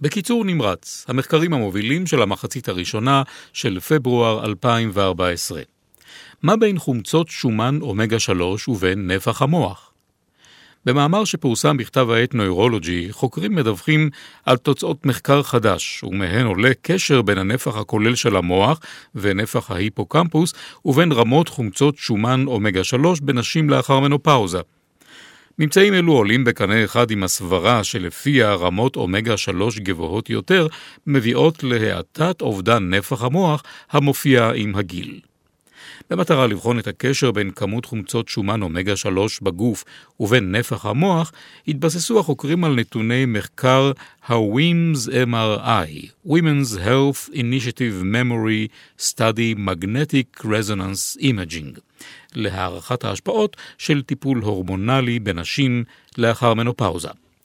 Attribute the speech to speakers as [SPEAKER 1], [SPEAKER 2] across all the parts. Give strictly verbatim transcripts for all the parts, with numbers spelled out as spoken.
[SPEAKER 1] בקיצור נמרץ, המחקרים המובילים של המחצית הראשונה של פברואר אלפיים וארבע עשרה. מה בין חומצות שומן אומגה שלוש ובין נפח המוח? במאמר שפורסם בכתב העת נוירולוגי, חוקרים מדווחים על תוצאות מחקר חדש, ומהן עולה קשר בין הנפח הכולל של המוח ונפח ההיפוקמפוס, ובין רמות חומצות שומן אומגה שלוש בנשים לאחר מנופאוזה. ממצאים אלו עולים בקנה אחד עם הסברה שלפיה רמות אומגה שלוש גבוהות יותר מביאות להאטת אובדן נפח המוח המופיע עם הגיל. במטרה לבחון את הקשר בין כמות חומצות שומן אומגה שלוש בגוף ובין נפח המוח, התבססו החוקרים על נתוני מחקר ה-ווימס אם אר איי, Women's Health Initiative Memory Study Magnetic Resonance Imaging, להערכת ההשפעות של טיפול הורמונלי בנשים לאחר מנופאוזה.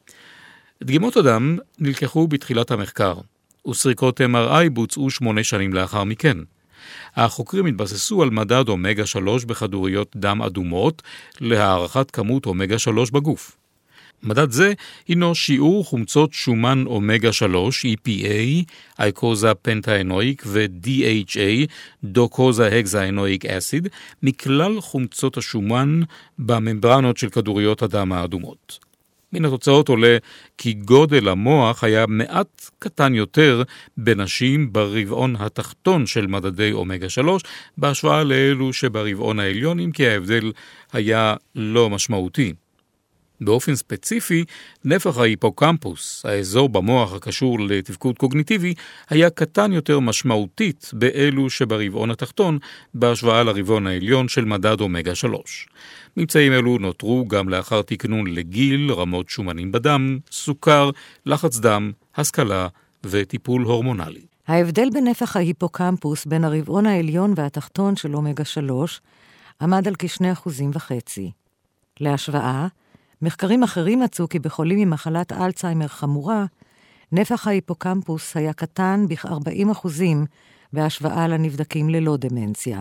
[SPEAKER 1] דגימות הדם נלקחו בתחילת המחקר, וסריקות אם אר איי בוצעו שמונה שנים לאחר מכן. החוקרים התבססו על מדד אומגה שלוש בכדוריות דם אדומות להערכת כמות אומגה שלוש בגוף. מדד זה הינו שיעור חומצות שומן אומגה שלוש, E P A, אייקוזה פנטאנואיק ו-D H A, דוקוזה הקזאנואיק אסיד, מכלל חומצות השומן בממברנות של כדוריות הדם האדומות. מן התוצאות עולה כי גודל המוח היה מעט קטן יותר בנשים ברבעון התחתון של מדדי אומגה שלוש, בהשוואה לאלו שברבעון העליון, אם כי ההבדל היה לא משמעותי. באופן ספציפי, נפח ההיפוקמפוס, האזור במוח הקשור לתפקוד קוגניטיבי, היה קטן יותר משמעותית באלו שברבעון התחתון, בהשוואה לרבעון העליון של מדד אומגה שלוש. ממצאים אלו נותרו גם לאחר תקנון לגיל, רמות שומנים בדם, סוכר, לחץ דם, השכלה וטיפול הורמונלי.
[SPEAKER 2] ההבדל בנפח ההיפוקמפוס בין הרבעון העליון והתחתון של אומגה שלוש עמד על כשני אחוזים וחצי. להשוואה, מחקרים אחרים מצאו כי בחולים עם מחלת אלצהיימר חמורה, נפח ההיפוקמפוס היה קטן בכ-ארבעים אחוזים בהשוואה לנבדקים ללא דמנציה.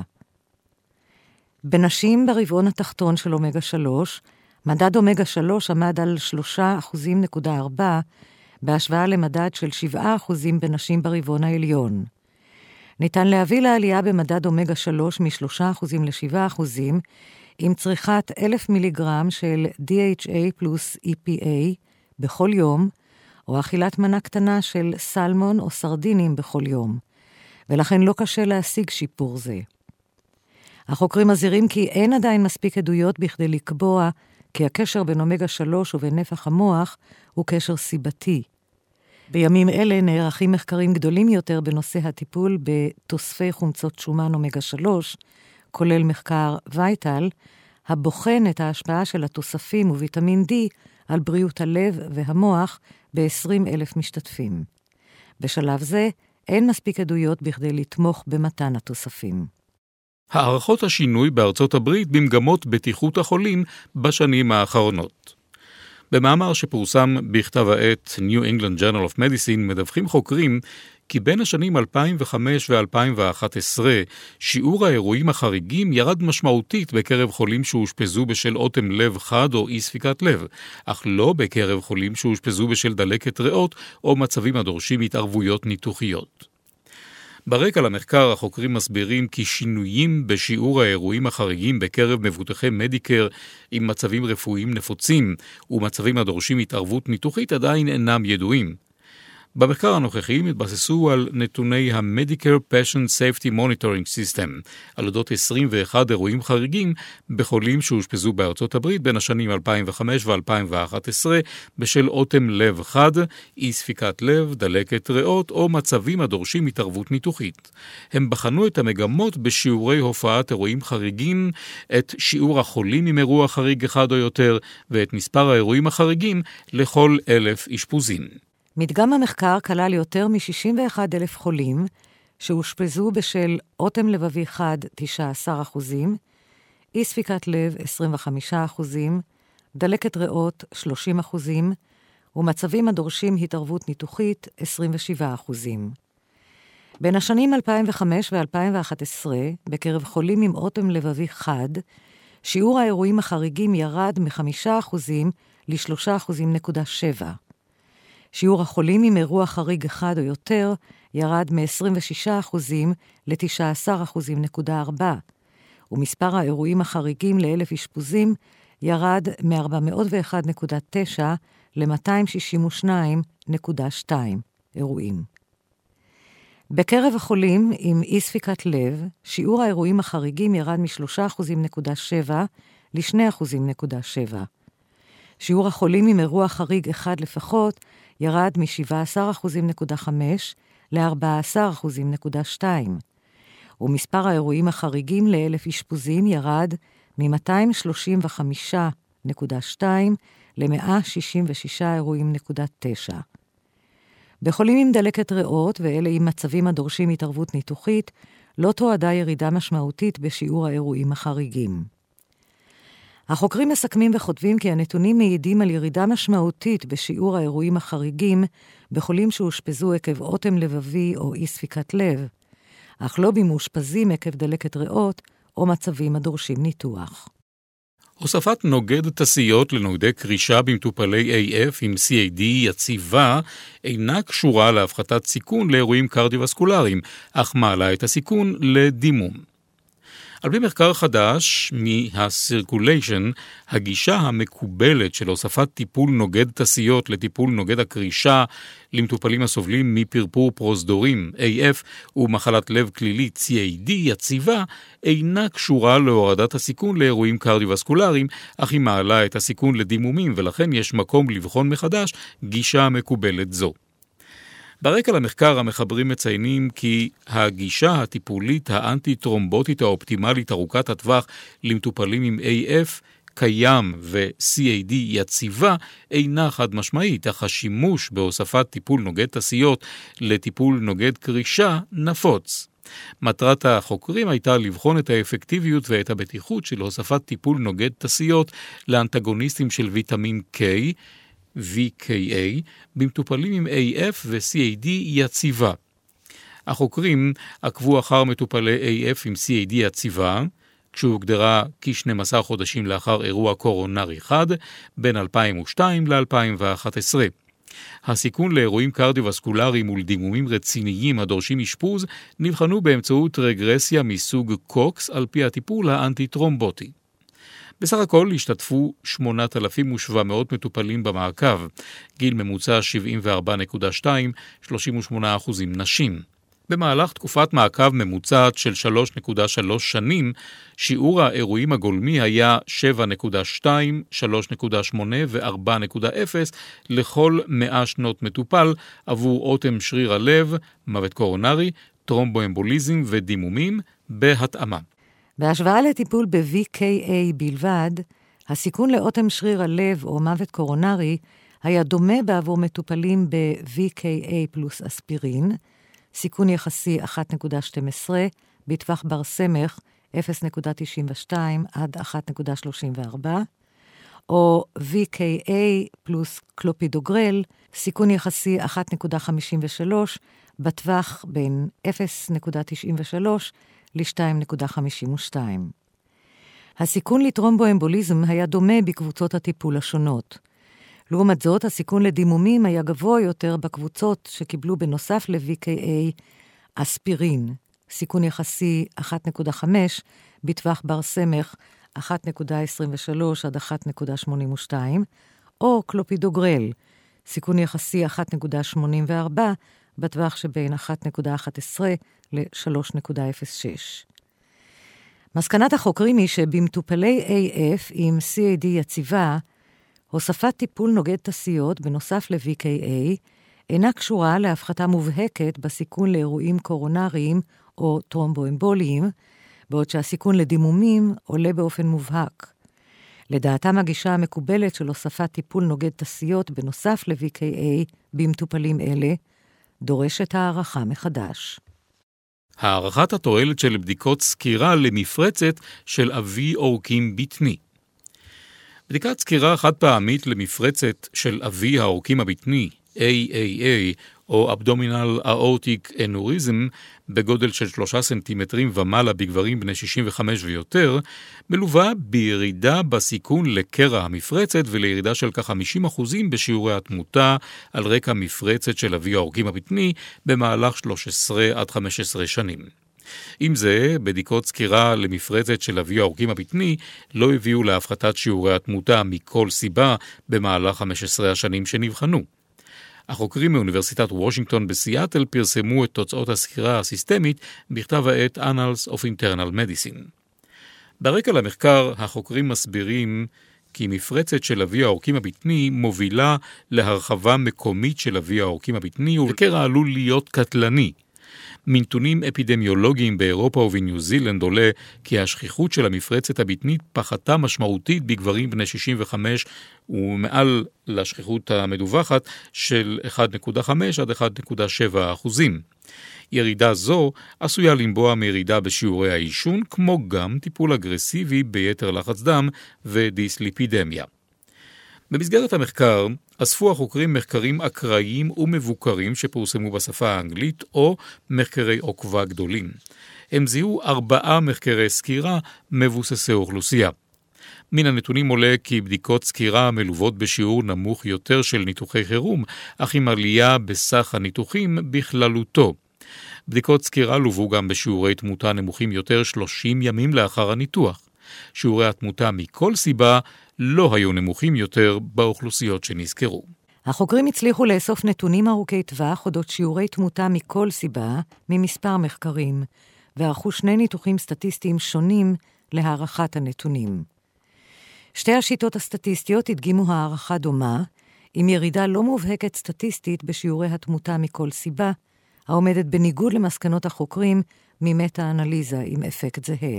[SPEAKER 2] בנשים ברבעון התחתון של אומגה שלוש, מדד אומגה שלוש עמד על שלושה אחוזים נקודה ארבע, בהשוואה למדד של שבעה אחוזים בנשים ברבעון העליון. ניתן להביא לעלייה במדד אומגה שלוש מ-שלושה אחוזים ל-שבעה אחוזים, עם צריכת אלף מיליגרם של D H A פלוס E P A בכל יום, או אכילת מנה קטנה של סלמון או סרדינים בכל יום, ולכן לא קשה להשיג שיפור זה. החוקרים מזהירים כי אין עדיין מספיק עדויות בכדי לקבוע כי הקשר בין אומגה שלוש ובין נפח המוח הוא קשר סיבתי. בימים אלה נערכים מחקרים גדולים יותר בנושא הטיפול בתוספי חומצות שומן אומגה שלוש, כולל מחקר וייטל, הבוחן את ההשפעה של התוספים וויטמין D על בריאות הלב והמוח ב-עשרים אלף משתתפים. בשלב זה אין מספיק עדויות בכדי לתמוך במתן התוספים.
[SPEAKER 1] הערכות השינוי בארצות הברית במגמות בטיחות החולים בשנים האחרונות. במאמר שפורסם בכתב העת New England Journal of Medicine מדווחים חוקרים כי בין השנים אלפיים וחמש ו-אלפיים ואחת עשרה שיעור האירועים החריגים ירד משמעותית בקרב חולים שהושפזו בשל אוטם לב חד או אי ספיקת לב, אך לא בקרב חולים שהושפזו בשל דלקת ריאות או מצבים הדורשים התערבויות ניתוחיות. ברקע למחקר החוקרים מסבירים כי שינויים בשיעור האירועים החריגים בקרב מבוטחי מדיקר עם מצבים רפואיים נפוצים ומצבים הדורשים התערבות ניתוחית עדיין אינם ידועים. במחקר הנוכחי התבססו על נתוני ה-Medicare Patient Safety Monitoring System, על אודות עשרים ואחד אירועים חריגים בחולים שהושפזו בארצות הברית בין השנים אלפיים וחמש ו-אלפיים ואחת עשרה בשל אוטם לב חד, אי ספיקת לב, דלקת ריאות או מצבים הדורשים התערבות ניתוחית. הם בחנו את המגמות בשיעורי הופעת אירועים חריגים, את שיעור החולים עם אירוע חריג אחד או יותר, ואת מספר האירועים החריגים לכל אלף אשפוזים.
[SPEAKER 2] מדגם המחקר כלל יותר מ-שישים ואחד אלף חולים שהושפזו בשל אוטם לבבי חד תשעה עשר אחוזים, אי ספיקת לב עשרים וחמישה אחוזים, דלקת ריאות שלושים אחוזים, ומצבים הדורשים התערבות ניתוחית עשרים ושבעה אחוזים. בין השנים אלפיים וחמש ו-אלפיים ואחת עשרה, בקרב חולים עם אוטם לבבי חד, שיעור האירועים החריגים ירד מ-חמישה אחוזים ל-שלושה אחוזים נקודה שבע. שיעור החולים עם אירוע חריג אחד או יותר ירד מ-עשרים ושישה אחוזים ל-תשעה עשר אחוזים נקודה ארבע, ומספר האירועים החריגים לאלף אשפוזים ירד מ-ארבע מאות ואחת נקודה תשע ל-מאתיים שישים ושתיים נקודה שתיים אירועים. בקרב החולים עם אי ספיקת לב, שיעור האירועים החריגים ירד מ-שלושה אחוזים נקודה שבע ל-שני אחוזים נקודה שבע. שיעור החולים עם אירוע חריג אחד לפחות ירד מ-שבעה עשר אחוזים נקודה חמש ל-ארבעה עשר אחוזים נקודה שתיים, ומספר האירועים החריגים לאלף אשפוזים ירד מ-מאתיים שלושים וחמישה נקודה שתיים ל-מאה שישים ושישה אירועים נקודה תשע. בחולים עם דלקת ריאות, ואלה עם מצבים הדורשים התערבות ניתוחית, לא תועדה ירידה משמעותית בשיעור האירועים החריגים. החוקרים מסכמים וכותבים כי הנתונים מעידים על ירידה משמעותית בשיעור האירועים החריגים בחולים שהושפזו עקב אוטם לבבי או אי ספיקת לב, אך לא במאושפזים עקב דלקת ריאות או מצבים הדורשים ניתוח.
[SPEAKER 1] הוספת נוגד תסיות לנוגדי קרישה במטופלי איי אף עם סי איי די יציבה אינה קשורה להפחתת סיכון לאירועים קרדיו-וסקולריים, אך מעלה את הסיכון לדימום. על פי מחקר חדש מה-Circulation, הגישה המקובלת של הוספת טיפול נוגד תסיות לטיפול נוגד הקרישה למטופלים הסובלים מפרפור פרוזדורים, איי אף, ומחלת לב כלילית סי איי די יציבה, אינה קשורה להורדת הסיכון לאירועים קרדיו-וסקולריים, אך היא מעלה את הסיכון לדימומים, ולכן יש מקום לבחון מחדש גישה מקובלת זו. ברקע למחקר המחברים מציינים כי הגישה הטיפולית האנטי-טרומבוטית האופטימלית ארוכת הטווח למטופלים עם איי אף קיים ו-סי איי די יציבה אינה חד משמעית, אך השימוש בהוספת טיפול נוגד תסיות לטיפול נוגד קרישה נפוץ. מטרת החוקרים הייתה לבחון את האפקטיביות ואת הבטיחות של הוספת טיפול נוגד תסיות לאנטגוניסטים של ויטמין K, וי קיי איי, במטופלים עם איי אף ו-סי איי די יציבה. החוקרים עקבו אחר מטופלי איי אף עם סי איי די יציבה, כשהוגדרה כ-שנים עשר חודשים לאחר אירוע קורונרי אחד, בין אלפיים ושתיים ל-אלפיים ואחת עשרה. הסיכון לאירועים קרדיו-וסקולריים ולדימומים רציניים הדורשים אשפוז נבחנו באמצעות רגרסיה מסוג קוקס על פי הטיפול האנטי-טרומבוטי. בסך הכל השתתפו שמונת אלפים ושבע מאות מטופלים במעקב, גיל ממוצע שבעים וארבע נקודה שתיים, שלושים ושמונה אחוזים נשים. במהלך תקופת מעקב ממוצעת של שלוש נקודה שלוש שנים, שיעור האירועים הגולמי היה שבע נקודה שתיים, שלוש נקודה שמונה ו-ארבע נקודה אפס לכל מאה שנות מטופל עבור אוטם שריר הלב, מוות קורונרי, טרומבואמבוליזם ודימומים בהתאמה.
[SPEAKER 2] בהשוואה לטיפול ב-וי קיי איי בלבד, הסיכון לאוטם שריר הלב או מוות קורונרי היה דומה בעבור מטופלים ב-וי קיי איי פלוס אספירין, סיכון יחסי אחת נקודה שתים עשרה, בטווח בר סמך אפס נקודה תשעים ושתיים עד אחת נקודה שלושים וארבע, או וי קיי איי פלוס קלופידוגרל, סיכון יחסי אחת נקודה חמישים ושלוש, בטווח בין אפס נקודה תשעים ושלוש ל-שתיים נקודה חמישים ושתיים. הסיכון לטרומבואמבוליזם היה דומה בקבוצות הטיפול השונות. לעומת זאת, הסיכון לדימומים היה גבוה יותר בקבוצות שקיבלו בנוסף ל-וי קיי איי אספירין, סיכון יחסי אחת נקודה חמש, בטווח בר סמך אחת נקודה עשרים ושלוש עד אחת נקודה שמונים ושתיים, או קלופידוגרל, סיכון יחסי אחת נקודה שמונים וארבע, בטווח שבין אחת נקודה אחת עשרה ל-שלוש נקודה אפס שש. מסקנת החוקרים היא שבמטופלי איי אף עם סי איי די יציבה, הוספת טיפול נוגד תסיות בנוסף ל-וי קיי איי אינה קשורה להפחתה מובהקת בסיכון לאירועים קורונריים או טרומבואמבוליים, בעוד שהסיכון לדימומים עולה באופן מובהק. לדעתם הגישה המקובלת של הוספת טיפול נוגד תסיות בנוסף ל-וי קיי איי במטופלים אלה, דורשת הערכה מחדש.
[SPEAKER 1] הערכת התועלת של בדיקות סקירה למפרצת של אבי עורקים בטני. בדיקת סקירה חד פעמית למפרצת של אבי העורקים הבטני, איי איי איי, או Abdominal Aortic Aneurysm, בגודל של שלושה סנטימטרים ומעלה בגברים בני שישים וחמש ויותר, מלווה בירידה בסיכון לקרע המפרצת ולירידה של כ-חמישים אחוז בשיעורי התמותה על רקע מפרצת של אבי העורקים הבטני במהלך שלוש עשרה עד חמש עשרה שנים. עם זה, בדיקות סקירה למפרצת של אבי העורקים הבטני לא הביאו להפחתת שיעורי התמותה מכל סיבה במהלך חמש עשרה השנים שנבחנו. החוקרים מאוניברסיטת וושינגטון בסיאטל פרסמו את תוצאות הסקירה הסיסטמית בכתב העת Annals of Internal Medicine. ברקע למחקר, החוקרים מסבירים כי מפרצת של אבי העורקים הבטני מובילה להרחבה מקומית של אבי העורקים הבטני, וקרע עלול להיות קטלני. מנתונים אפידמיולוגיים באירופה ובניו זילנד עולה כי השכיחות של המפרצת הבטנית פחתה משמעותית בגברים בני שישים וחמש ומעל לשכיחות המדווחת של אחת נקודה חמש עד אחת נקודה שבע אחוזים. ירידה זו עשויה לנבוע מירידה בשיעורי העישון, כמו גם טיפול אגרסיבי ביתר לחץ דם ודיסליפידמיה. במסגרת המחקר אספו החוקרים מחקרים אקראיים ומבוקרים שפורסמו בשפה האנגלית או מחקרי עוקבה גדולים. הם זיהו ארבעה מחקרי סקירה מבוססי אוכלוסייה. מן הנתונים עולה כי בדיקות סקירה מלוות בשיעור נמוך יותר של ניתוחי חירום, אך עם עלייה בסך הניתוחים בכללותו. בדיקות סקירה לוו גם בשיעורי תמותה נמוכים יותר שלושים ימים לאחר הניתוח. שיעורי התמותה מכל סיבה לא היו נמוכים יותר באוכלוסיות שנזכרו.
[SPEAKER 2] החוקרים הצליחו לאסוף נתונים ארוכי טווח אודות שיעורי תמותה מכל סיבה ממספר מחקרים, וערכו שני ניתוחים סטטיסטיים שונים להערכת הנתונים. שתי השיטות הסטטיסטיות הדגימו הערכה דומה, עם ירידה לא מובהקת סטטיסטית בשיעורי התמותה מכל סיבה, העומדת בניגוד למסקנות החוקרים ממטה-אנליזה עם אפקט זהה.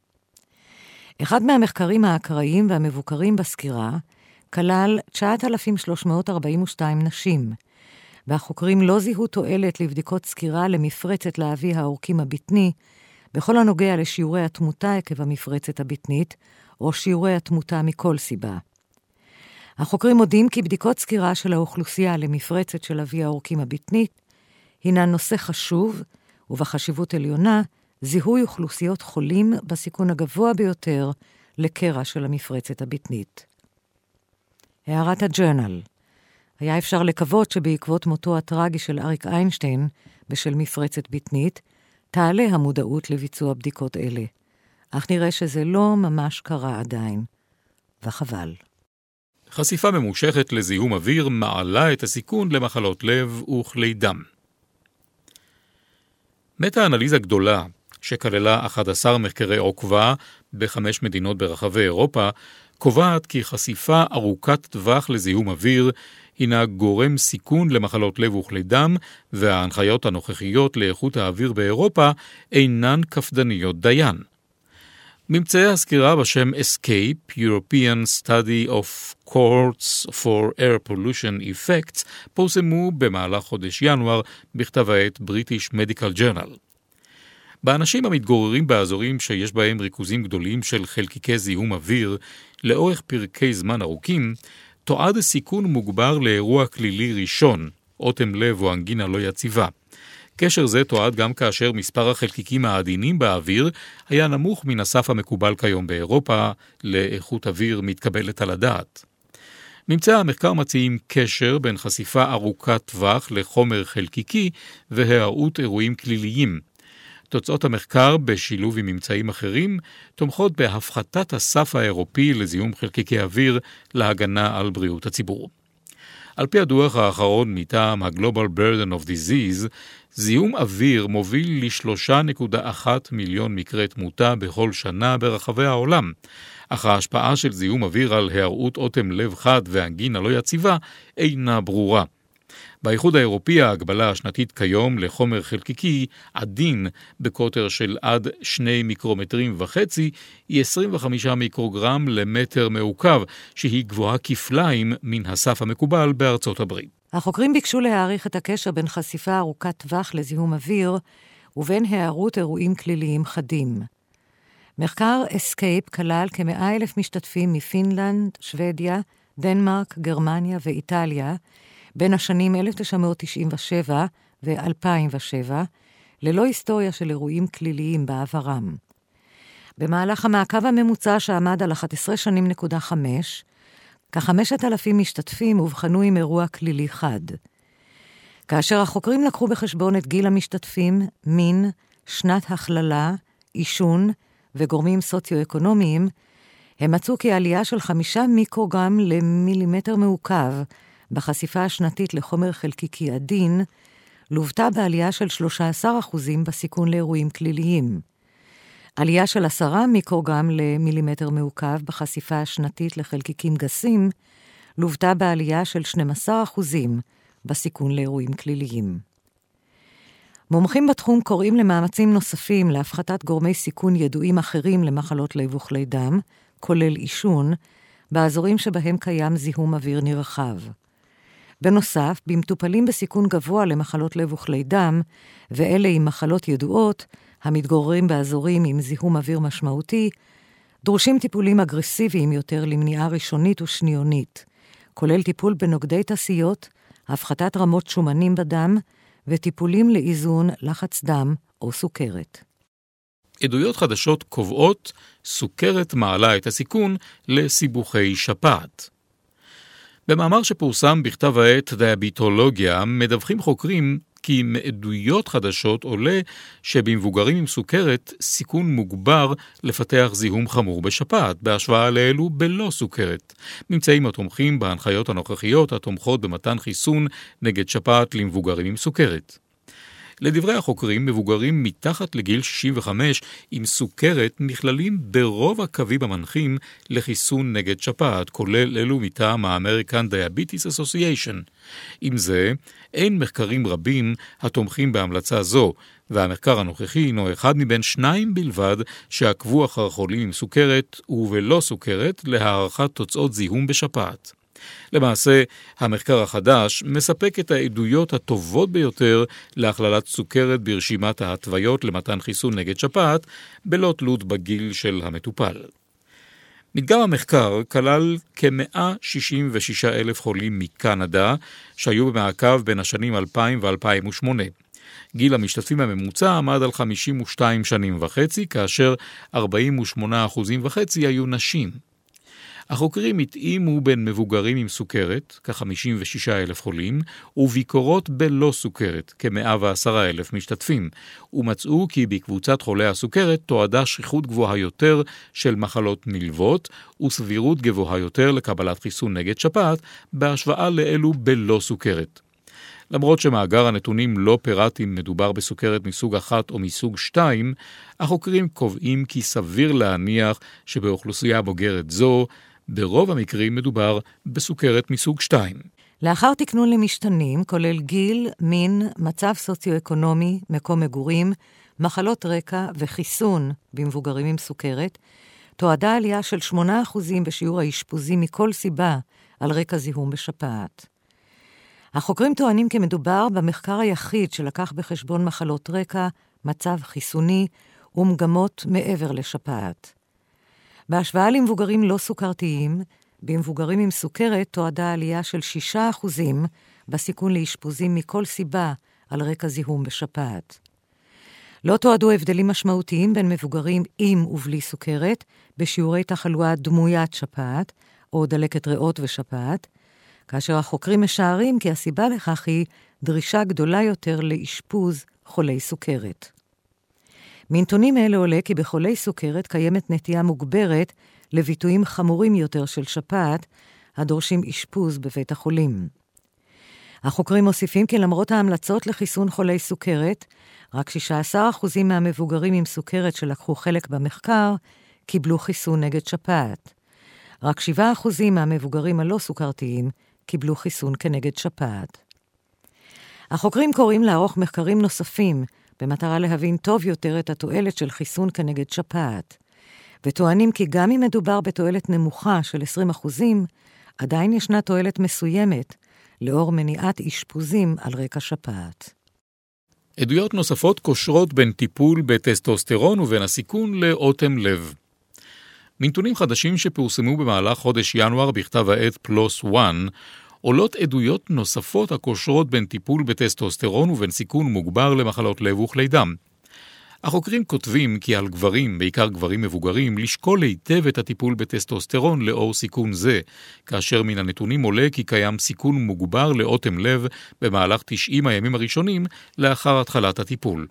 [SPEAKER 2] אחד מהמחקרים האקראיים והמבוקרים בסקירה כלל תשעת אלפים שלוש מאות ארבעים ושתיים נשים, והחוקרים לא זיהו תועלת לבדיקות סקירה למפרצת לאבי העורקים הבטני, בכל הנוגע לשיעורי התמותה עקב המפרצת הבטנית, או שיעורי התמותה מכל סיבה. החוקרים מודים כי בדיקות סקירה של האוכלוסייה למפרצת של אבי העורקים הבטנית, הינה נושא חשוב, ובחשיבות עליונה, זיהוי אוכלוסיות חולים בסיכון הגבוה ביותר לקרע של המפרצת הבטנית. הערת הג'רנל. היה אפשר לקוות שבעקבות מותו הטרגי של אריק איינשטיין בשל מפרצת בטנית, תעלה המודעות לביצוע בדיקות אלה. אך נראה שזה לא ממש קרה עדיין. וחבל.
[SPEAKER 1] חשיפה ממושכת לזיהום אוויר מעלה את הסיכון למחלות לב וכלי דם. מטה-אנליזה גדולה שכללה אחד עשר מחקרי עוקבה בחמש מדינות ברחבי אירופה, קובעת כי חשיפה ארוכת טווח לזיהום אוויר הינה גורם סיכון למחלות לב וכלי דם, וההנחיות הנוכחיות לאיכות האוויר באירופה אינן קפדניות דיין. ממצאי הסקירה בשם Escape, European Study of Cohorts for Air Pollution Effects, פורסמו במהלך חודש ינואר בכתב העת British Medical Journal. באנשים המתגוררים באזורים שיש בהם ריכוזים גדולים של חלקיקי זיהום אוויר לאורך פרקי זמן ארוכים, תועד סיכון מוגבר לאירוע כלילי ראשון, אוטם לב או אנגינה לא יציבה. קשר זה תועד גם כאשר מספר החלקיקים העדינים באוויר היה נמוך מן הסף המקובל כיום באירופה לאיכות אוויר מתקבלת על הדעת. ממצאי המחקר מציעים קשר בין חשיפה ארוכת טווח לחומר חלקיקי והיארעות אירועים כליליים. תוצאות המחקר בשילוב עם ממצאים אחרים תומכות בהפחתת הסף האירופי לזיהום חלקיקי אוויר להגנה על בריאות הציבור. על פי הדוח האחרון מטעם ה-Global Burden of Disease, זיהום אוויר מוביל ל-שלוש נקודה אחת מיליון מקרי תמותה בכל שנה ברחבי העולם, אך ההשפעה של זיהום אוויר על היארעות אוטם לב חד ואנגינה לא יציבה אינה ברורה. באיחוד האירופי ההגבלה השנתית כיום לחומר חלקיקי עדין בקוטר של עד שני מיקרומטרים וחצי היא עשרים וחמישה מיקרוגרם למטר מעוקב, שהיא גבוהה כפליים מן הסף המקובל בארצות הברית.
[SPEAKER 2] החוקרים ביקשו להעריך את הקשר בין חשיפה ארוכת טווח לזיהום אוויר ובין היארעות אירועים כליליים חדים. מחקר אסקייפ כלל כמאה אלף משתתפים מפינלנד, שוודיה, דנמרק, גרמניה ואיטליה, בין השנים אלף תשע מאות תשעים ושבע ו-אלפיים ושבע, ללא היסטוריה של אירועים כליליים בעברם. במהלך המעקב הממוצע שעמד על אחת עשרה שנים נקודה חמש, כ-חמשת אלפים משתתפים הובחנו עם אירוע כלילי חד. כאשר החוקרים לקחו בחשבון את גיל המשתתפים, מין, שנת הכללה, עישון וגורמים סוציו-אקונומיים, הם מצאו כי עלייה של חמישה מיקרוגרם למילימטר מעוקב בחשיפה השנתית לחומר חלקיקי עדין, לוותה בעלייה של שלושה עשר אחוזים בסיכון לאירועים כליליים. עלייה של עשרה מיקרוגרם למילימטר מעוקב בחשיפה השנתית לחלקיקים גסים, לוותה בעלייה של שנים עשר אחוזים בסיכון לאירועים כליליים. מומחים בתחום קוראים למאמצים נוספים להפחתת גורמי סיכון ידועים אחרים למחלות לב וכלי דם, כולל עישון, באזורים שבהם קיים זיהום אוויר נרחב. בנוסף, במטופלים בסיכון גבוה למחלות לב וכלי דם, ואלה עם מחלות ידועות, המתגוררים באזורים עם זיהום אוויר משמעותי, דרושים טיפולים אגרסיביים יותר למניעה ראשונית ושניונית, כולל טיפול בנוגדי תסיות, הפחתת רמות שומנים בדם, וטיפולים לאיזון לחץ דם או סוכרת.
[SPEAKER 1] עדויות חדשות קובעות סוכרת מעלה את הסיכון לסיבוכי שפעת. במאמר שפורסם בכתב העת דיאביטולוגיה, מדווחים חוקרים כי מעדויות חדשות עולה שבמבוגרים עם סוכרת סיכון מוגבר לפתח זיהום חמור בשפעת, בהשוואה לאלו בלא סוכרת. ממצאים התומכים בהנחיות הנוכחיות התומכות במתן חיסון נגד שפעת למבוגרים עם סוכרת. לדברי החוקרים, מבוגרים מתחת לגיל שישים וחמש עם סוכרת נכללים ברוב הקווים המנחים לחיסון נגד שפעת, כולל אלו מטעם ה-American Diabetes Association. עם זה, אין מחקרים רבים התומכים בהמלצה זו, והמחקר הנוכחי הינו אחד מבין שניים בלבד שעקבו אחר חולים עם סוכרת ובלא סוכרת להערכת תוצאות זיהום בשפעת. למעשה, המחקר החדש מספק את העדויות הטובות ביותר להכללת סוכרת ברשימת ההתוויות למתן חיסון נגד שפעת, בלא תלות בגיל של המטופל. מדגם המחקר כלל כ-מאה שישים ושישה אלף חולים מקנדה, שהיו במעקב בין השנים אלפיים ו-אלפיים ושמונה. גיל המשתתפים הממוצע עמד על חמישים ושתיים שנים וחצי, כאשר ארבעים ושמונה אחוזים וחצי היו נשים. החוקרים התאימו בין מבוגרים עם סוכרת, כ-חמישים ושישה אלף חולים, וביקורות בלא סוכרת, כ-מאה ועשרה אלף משתתפים, ומצאו כי בקבוצת חולי הסוכרת תועדה שכיחות גבוהה יותר של מחלות נלוות, וסבירות גבוהה יותר לקבלת חיסון נגד שפעת, בהשוואה לאלו בלא סוכרת. למרות שמאגר הנתונים לא פירט אם מדובר בסוכרת מסוג אחת או מסוג שתיים, החוקרים קובעים כי סביר להניח שבאוכלוסייה בוגרת זו, ברוב המקרים מדובר בסוכרת מסוג שתיים.
[SPEAKER 2] לאחר תקנון למשתנים, כולל גיל, מין, מצב סוציו-אקונומי, מקום מגורים, מחלות רקע וחיסון במבוגרים עם סוכרת, תועדה עלייה של שמונה אחוזים בשיעור האשפוזים מכל סיבה על רקע זיהום בשפעת. החוקרים טוענים כי מדובר במחקר היחיד שלקח בחשבון מחלות רקע, מצב חיסוני ומגמות מעבר לשפעת. בהשוואה למבוגרים לא סוכרתיים, במבוגרים עם סוכרת תועדה עלייה של שישה אחוזים בסיכון לאשפוזים מכל סיבה על רקע זיהום בשפעת. לא תועדו הבדלים משמעותיים בין מבוגרים עם ובלי סוכרת בשיעורי תחלואה דמוית שפעת או דלקת ריאות ושפעת, כאשר החוקרים משערים כי הסיבה לכך היא דרישה גדולה יותר לאשפוז חולי סוכרת. מנתונים אלה עולה כי בחולי סוכרת קיימת נטייה מוגברת לביטויים חמורים יותר של שפעת, הדורשים אשפוז בבית החולים. החוקרים מוסיפים כי למרות ההמלצות לחיסון חולי סוכרת, רק שישה עשר אחוזים מהמבוגרים עם סוכרת שלקחו חלק במחקר קיבלו חיסון נגד שפעת. רק שבעה אחוזים מהמבוגרים הלא סוכרתיים קיבלו חיסון כנגד שפעת. החוקרים קוראים לערוך מחקרים נוספים במטרה להבין טוב יותר את התועלת של חיסון כנגד שפעת, וטוענים כי גם אם מדובר בתועלת נמוכה של עשרים אחוזים, עדיין ישנה תועלת מסוימת לאור מניעת אשפוזים על רקע שפעת.
[SPEAKER 1] עדויות נוספות קושרות בין טיפול בטסטוסטרון ובין הסיכון לאוטם לב. מנתונים חדשים שפורסמו במהלך חודש ינואר בכתב העת פלוס וואן, עולות עדויות נוספות הקושרות בין טיפול בטסטוסטרון ובין סיכון מוגבר למחלות לב וכלי דם. החוקרים כותבים כי על גברים, בעיקר גברים מבוגרים, לשקול היטב את הטיפול בטסטוסטרון לאור סיכון זה, כאשר מן הנתונים עולה כי קיים סיכון מוגבר לאוטם לב במהלך תשעים הימים הראשונים לאחר התחלת הטיפול.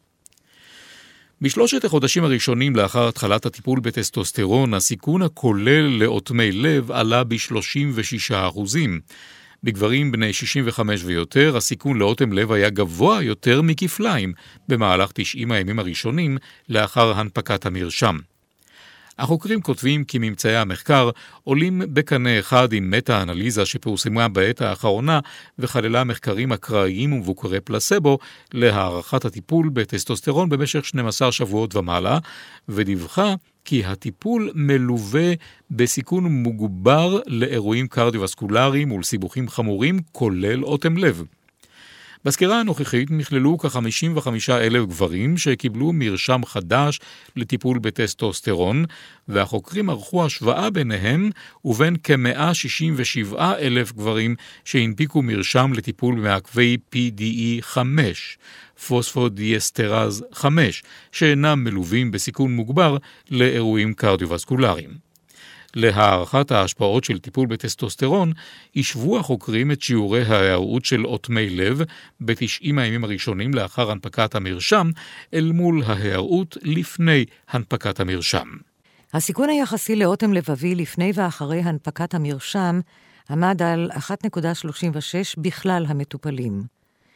[SPEAKER 1] בשלושת החודשים הראשונים לאחר התחלת הטיפול בטסטוסטרון, הסיכון הכולל לאוטמי לב עלה ב-שלושים ושישה אחוזים. בגברים בני שישים וחמש ויותר, הסיכון לאוטם לב היה גבוה יותר מכפליים במהלך תשעים הימים הראשונים לאחר הנפקת המרשם. החוקרים כותבים כי ממצאי המחקר עולים בקנה אחד עם מטה-אנליזה שפורסמה בעת האחרונה וכללה מחקרים אקראיים ומבוקרי פלסבו להערכת הטיפול בטסטוסטרון במשך שנים עשר שבועות ומעלה, ודיווחה כי הטיפול מלווה בסיכון מוגבר לאירועים קרדיו-וסקולריים ולסיבוכים חמורים כולל אוטם לב. בסקירה הנוכחית נכללו כ-חמישים וחמישה אלף גברים שקיבלו מרשם חדש לטיפול בטסטוסטרון, והחוקרים ערכו השוואה ביניהם ובין כ-מאה שישים ושבעה אלף גברים שהנפיקו מרשם לטיפול במעכבי פי די אי חמש, פוספודיאסטרז חמש, שאינם מלווים בסיכון מוגבר לאירועים קרדיו-וסקולריים. להערכת ההשפעות של טיפול בטסטוסטרון, ישבו החוקרים את שיעורי ההיארעות של אוטמי לב ב-תשעים הימים הראשונים לאחר הנפקת המרשם, אל מול ההיארעות לפני הנפקת המרשם.
[SPEAKER 2] הסיכון היחסי לאוטם לבבי לפני ואחרי הנפקת המרשם עמד על אחת נקודה שלושים ושש בכלל המטופלים.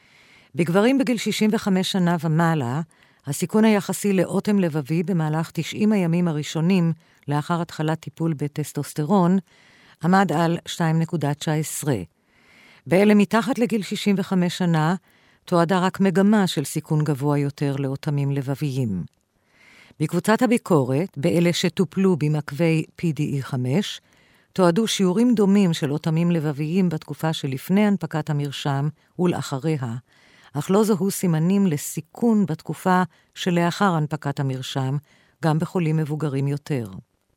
[SPEAKER 2] בגברים בגיל שישים וחמש שנה ומעלה, הסיכון היחסי לאוטם לבבי במהלך תשעים הימים הראשונים לאחר התחלת טיפול בטסטוסטרון עמד על שתיים נקודה תשע עשרה. באלה מתחת לגיל שישים וחמש שנה תועדה רק מגמה של סיכון גבוה יותר לאוטמים לבביים. בקבוצת הביקורת, באלה שטופלו במעכבי פי די אי חמש, תועדו שיעורים דומים של אוטמים לבביים בתקופה שלפני הנפקת המרשם ולאחריה, אך לא זוהו סימנים לסיכון בתקופה שלאחר הנפקת המרשם, גם בחולים מבוגרים יותר.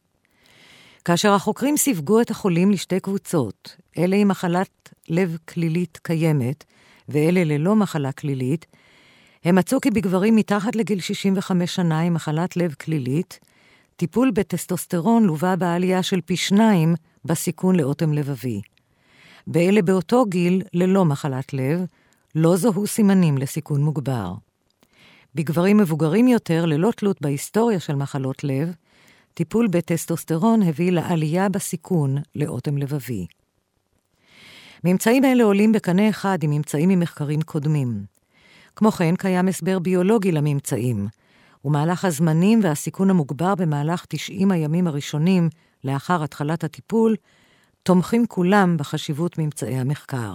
[SPEAKER 2] כאשר החוקרים סיווגו את החולים לשתי קבוצות, אלה עם מחלת לב כלילית קיימת, ואלה ללא מחלה כלילית, הם מצאו כי בגברים מתחת לגיל שישים וחמש שנה עם מחלת לב כלילית, טיפול בטסטוסטרון לווה בעלייה של פי שניים בסיכון לאוטם לבבי. באלה באותו גיל ללא מחלת לב, לא זוהו סימנים לסיכון מוגבר. בגברים מבוגרים יותר, ללא תלות בהיסטוריה של מחלות לב, טיפול בטסטוסטרון הביא לעלייה בסיכון לאוטם לבבי. ממצאים אלה עולים בקנה אחד עם ממצאים ממחקרים קודמים. כמו כן, קיים הסבר ביולוגי לממצאים, ומהלך הזמנים והסיכון המוגבר במהלך תשעים הימים הראשונים לאחר התחלת הטיפול, תומכים כולם בחשיבות ממצאי המחקר.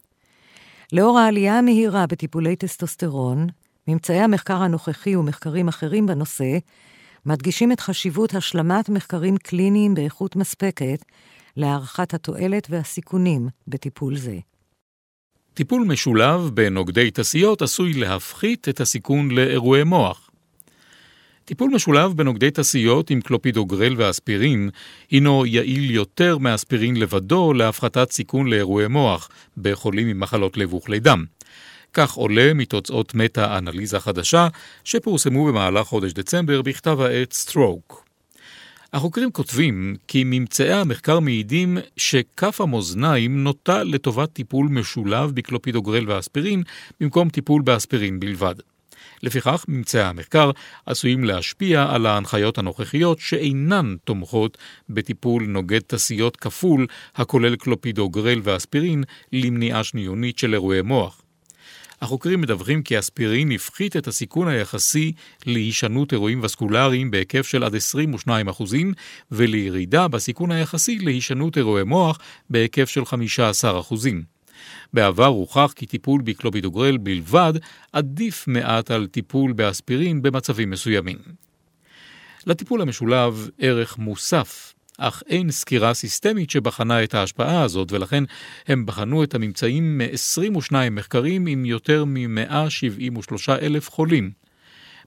[SPEAKER 2] לאור העלייה המהירה בטיפולי טסטוסטרון, ממצאי המחקר הנוכחי ומחקרים אחרים בנושא, מדגישים את חשיבות השלמת מחקרים קליניים באיכות מספקת להערכת התועלת והסיכונים בטיפול זה.
[SPEAKER 1] טיפול משולב בנוגדי תסיות עשוי להפחית את הסיכון לאירועי מוח. טיפול משולב בנוגדי תסיות עם קלופידוגרל ואספירין הינו יעיל יותר מאספירין לבדו להפחתת סיכון לאירועי מוח בחולים עם מחלות לב וכלי דם. כך עולה מתוצאות מטה-אנליזה חדשה שפורסמו במהלך חודש דצמבר בכתב העת סטרוק. החוקרים כותבים כי ממצאי המחקר מעידים שכף המאזניים נוטה לטובת טיפול משולב בקלופידוגרל ואספירין במקום טיפול באספירין בלבד. לפיכך, ממצאי המחקר עשויים להשפיע על ההנחיות הנוכחיות שאינן תומכות בטיפול נוגד תסיות כפול הכולל קלופידוגרל ואספירין למניעה שניונית של אירועי מוח. החוקרים מדווחים כי אספירין הפחית את הסיכון היחסי להישנות אירועים וסקולריים בהיקף של עד עשרים ושניים אחוזים ולירידה בסיכון היחסי להישנות אירועי מוח בהיקף של חמישה עשר אחוזים. בעבר הוכח כי טיפול בקלופידוגרל בלבד עדיף מעט על טיפול באספירין במצבים מסוימים. לטיפול המשולב ערך מוסף, אך אין סקירה סיסטמית שבחנה את ההשפעה הזאת, ולכן הם בחנו את הממצאים מ-עשרים ושניים מחקרים עם יותר מ-מאה שבעים ושלושה אלף חולים.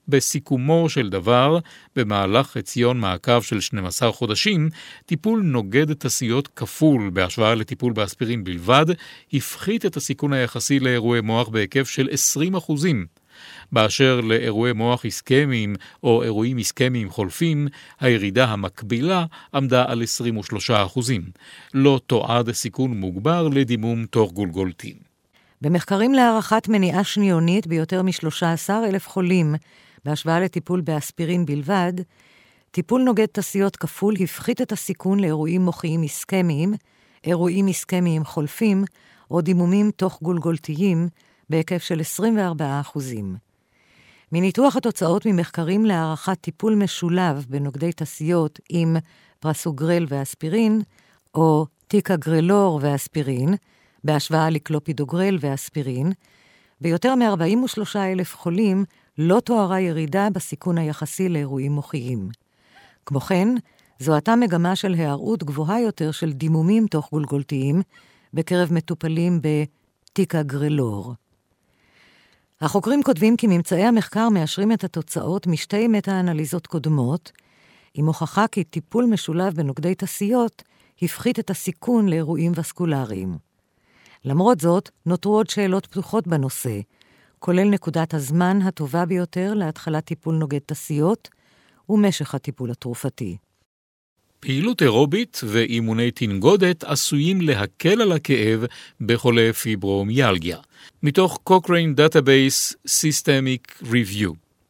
[SPEAKER 1] בסיכומו של דבר, במהלך חציון מעקב של שנים עשר חודשים, טיפול נוגד תסיות כפול בהשוואה לטיפול באספירין בלבד, הפחית את הסיכון היחסי לאירועי מוח בהיקף של עשרים אחוזים. באשר לאירועי מוח איסקמיים או אירועים איסקמיים חולפים, הירידה המקבילה עמדה על עשרים ושלושה אחוזים. לא תועד סיכון מוגבר לדימום תוך גולגולתים.
[SPEAKER 2] במחקרים להערכת מניעה שניונית ביותר מ-שלושה עשר אלף חולים, בהשוואה לטיפול באספירין בלבד, טיפול נוגד תסיות כפול הפחית את הסיכון לאירועים מוחיים איסקמיים, אירועים איסקמיים חולפים או דימומים תוך גולגולתיים בהיקף של עשרים וארבעה אחוזים. מניתוח התוצאות ממחקרים להערכת טיפול משולב בנוגדי תסיות עם פרסוגרל ואספירין, או טיקגרלור ואספירין, בהשוואה לקלופידוגרל ואספירין, ביותר מ-ארבעים ושלושה אלף חולים לא תוארה ירידה בסיכון היחסי לאירועים מוחיים. כמו כן, זו הייתה מגמה של הערות גבוהה יותר של דימומים תוך גולגולתיים בקרב מטופלים בטיקגרלור. החוקרים כותבים כי ממצאי המחקר מאשרים את התוצאות משתי מטה-אנליזות קודמות, עם הוכחה כי טיפול משולב בנוגדי תסיות הפחית את הסיכון לאירועים וסקולריים. למרות זאת, נותרו עוד שאלות פתוחות בנושא, כולל נקודת הזמן הטובה ביותר להתחלת טיפול נוגד תסיות ומשך הטיפול התרופתי.
[SPEAKER 1] פעילות אירובית ואימוני תנגודת עשויים להקל על הכאב בחולי פיברומיאלגיה, מתוך Cochrane Database Systemic Review.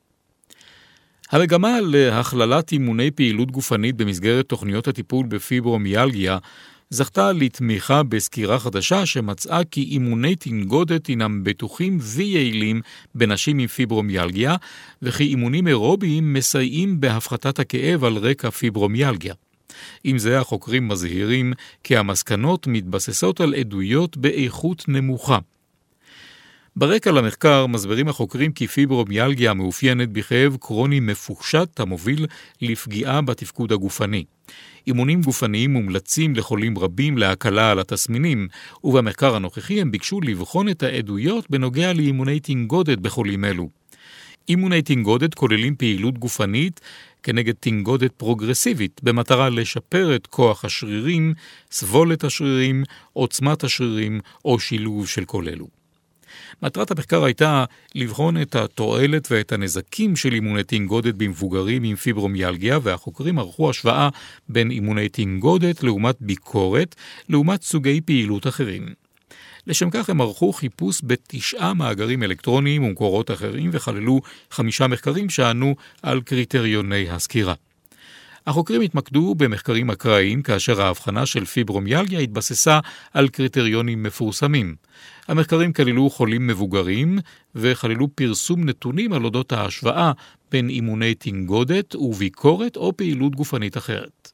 [SPEAKER 1] המגמה להכללת אימוני פעילות גופנית במסגרת תוכניות הטיפול בפיברומיאלגיה זכתה לתמיכה בסקירה חדשה שמצאה כי אימוני תנגודת הינם בטוחים ויעילים בנשים עם פיברומיאלגיה, וכי אימונים אירוביים מסייעים בהפחתת הכאב על רקע פיברומיאלגיה. עם זה החוקרים מזהירים כי המסקנות מתבססות על עדויות באיכות נמוכה. ברקע למחקר מסברים החוקרים כי פיברומיאלגיה מאופיינת בכאב קרוני מפושט המוביל לפגיעה בתפקוד הגופני. אימונים גופניים מומלצים לחולים רבים להקלה על התסמינים, ובמחקר הנוכחי הם ביקשו לבחון את העדויות בנוגע לאימוני תנגודת בחולים אלו. אימוני תנגודת כוללים פעילות גופנית כנגד תנגודת פרוגרסיבית, במטרה לשפר את כוח השרירים, סבולת השרירים, עוצמת השרירים או שילוב של כל אלו. מטרת המחקר הייתה לבחון את התועלת ואת הנזקים של אימוני תנגודת במבוגרים עם פיברומיאלגיה, והחוקרים ערכו השוואה בין אימוני תנגודת לעומת ביקורת, לעומת סוגי פעילות אחרים. לשם כך הם ערכו חיפוש בתשעה מאגרים אלקטרוניים ומקורות אחרים, וכללו חמישה מחקרים שענו על קריטריוני הסקירה. החוקרים התמקדו במחקרים אקראיים, כאשר ההבחנה של פיברומיאלגיה התבססה על קריטריונים מפורסמים. המחקרים כללו חולים מבוגרים, וכללו פרסום נתונים על אודות ההשוואה בין אימוני תנגודת וביקורת או פעילות גופנית אחרת.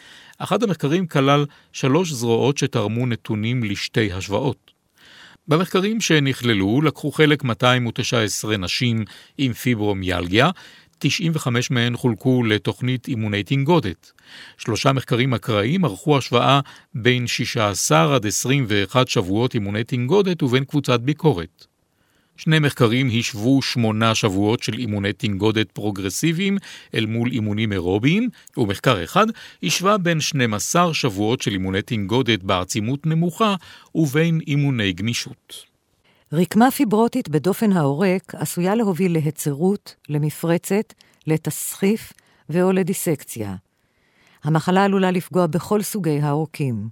[SPEAKER 1] אחד המחקרים כלל שלוש זרועות שתרמו נתונים לשתי השוואות. במחקרים שנכללו לקחו חלק מאתיים ותשע עשרה נשים עם פיברומיאלגיה, תשעים וחמש מהן חולקו לתוכנית אימוני תנגודת. שלושה מחקרים אקראיים ערכו השוואה בין שישה עשר עד עשרים ואחד שבועות אימוני תנגודת ובין קבוצת ביקורת. שני מחקרים השוו שמונה שבועות של אימוני תנגודת פרוגרסיביים אל מול אימונים אירוביים, ומחקר אחד השווה בין שנים עשר שבועות של אימוני תנגודת בעצימות נמוכה ובין אימוני גמישות.
[SPEAKER 2] רקמה פיברוטית בדופן העורק עשויה להוביל להצרות, למפרצת, לתסחיף ואו לדיסקציה. המחלה עלולה לפגוע בכל סוגי העורקים.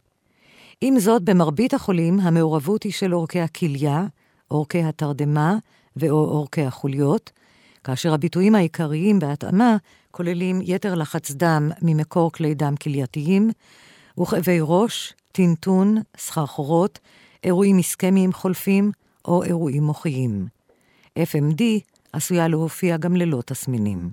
[SPEAKER 2] עם זאת, במרבית החולים המעורבות היא של עורקי הכליה, עורקי התרדמה ואו עורקי החוליות, כאשר הביטויים העיקריים בהתאמה כוללים יתר לחץ דם ממקור כלי דם כלייתיים, וכאבי ראש, טינטון, סחרחורות, אירועים איסקמיים חולפים או אירועים מוחיים. אף אם די עשויה להופיע גם ללא תסמינים.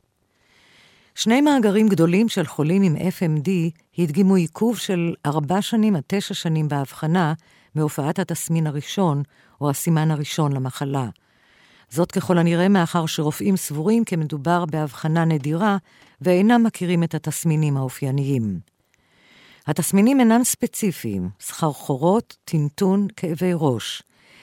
[SPEAKER 2] שני מאגרים גדולים של חולים עם אף אם די הדגימו עיכוב של ארבע שנים עד תשע שנים בהבחנה מהופעת התסמין הראשון או הסימן הראשון למחלה. זאת ככל הנראה מאחר שרופאים סבורים כמדובר בהבחנה נדירה ואינם מכירים את התסמינים האופייניים. התסמינים אינם ספציפיים, סחרחורות, טינטון, כאבי ראש.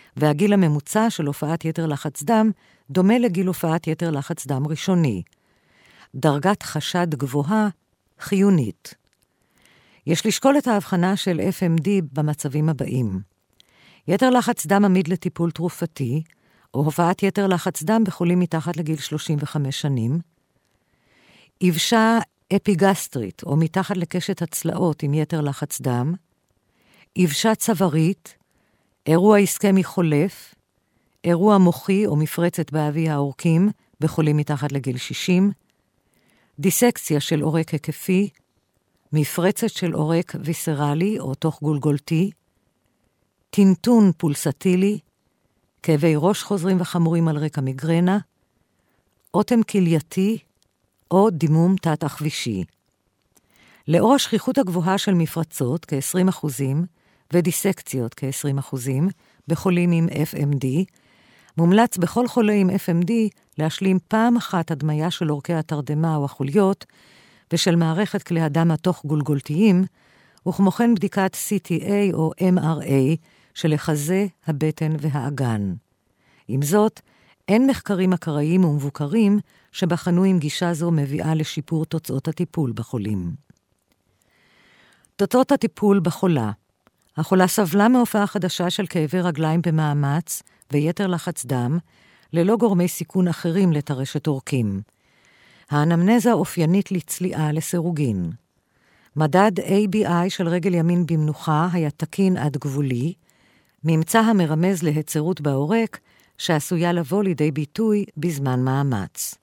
[SPEAKER 2] והגיל הממוצע של הופעת יתר לחץ דם דומה לגיל הופעת יתר לחץ דם ראשוני. דרגת חשד גבוהה, חיונית. יש לשקול את ההבחנה של אף אם די במצבים הבאים. יתר לחץ דם עמיד לטיפול תרופתי, או הופעת יתר לחץ דם בחולים מתחת לגיל שלושים וחמש שנים, יבשה אפיגסטרית או מתחת לקשת הצלעות עם יתר לחץ דם, יבשה צווארית, אירוע איסקמי חולף, אירוע מוחי או מפרצת באבי העורקים בחולים מתחת לגיל שישים, דיסקציה של עורק היקפי, מפרצת של עורק ויסרלי או תוך גולגולתי, טינטון פולסטילי, כאבי ראש חוזרים וחמורים על רקע מיגרנה, אוטם כלייתי או דימום תת-עכבישי. לאור השכיחות הגבוהה של מפרצות, כ-עשרים אחוזים, ודיסקציות, כ-עשרים אחוזים, בחולים עם אף אם די, מומלץ בכל חולה עם אף אם די להשלים פעם אחת הדמיה של עורקי התרדמה או החוליות, ושל מערכת כלי הדם התוך גולגולתיים, וכמו כן בדיקת סי טי איי או אם אר איי של החזה, הבטן והאגן. עם זאת, אין מחקרים אקראיים ומבוקרים שבחנו אם גישה זו מביאה לשיפור תוצאות הטיפול בחולים. תוצאות הטיפול בחולה. החולה סבלה מהופעה חדשה של כאבי רגליים במאמץ ויתר לחץ דם, ללא גורמי סיכון אחרים לטרשת עורקים. האנמנזה אופיינית לצליעה לסירוגין. מדד איי בי איי של רגל ימין במנוחה היה תקין עד גבולי, ממצא המרמז להצרות בעורק שעשויה לבוא לידי ביטוי בזמן מאמץ.